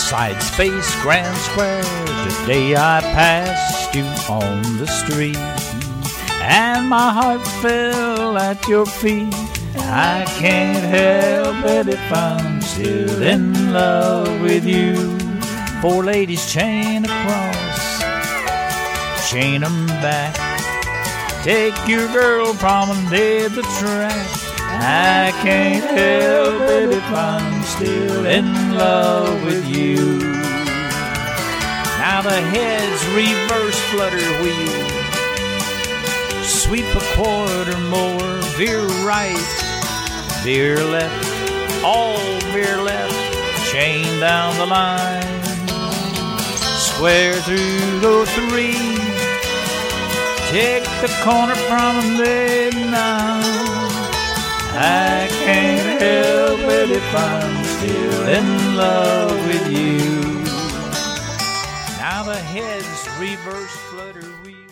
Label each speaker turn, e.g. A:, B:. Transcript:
A: Side space, grand square, the day I passed you on the street, and my heart fell at your feet. I can't help it if I'm still in love with you. Four ladies chain across, chain 'em back. Take your girl, promenade the track. I can't help it if I'm still in love with you. Now the heads reverse flutter wheel, sweep a quarter more, veer right, veer left, all veer left, chain down the line, square through the three, take the corner promenade now. I can't help it if I'm still in love with you. Now the heads reverse flutter wheel.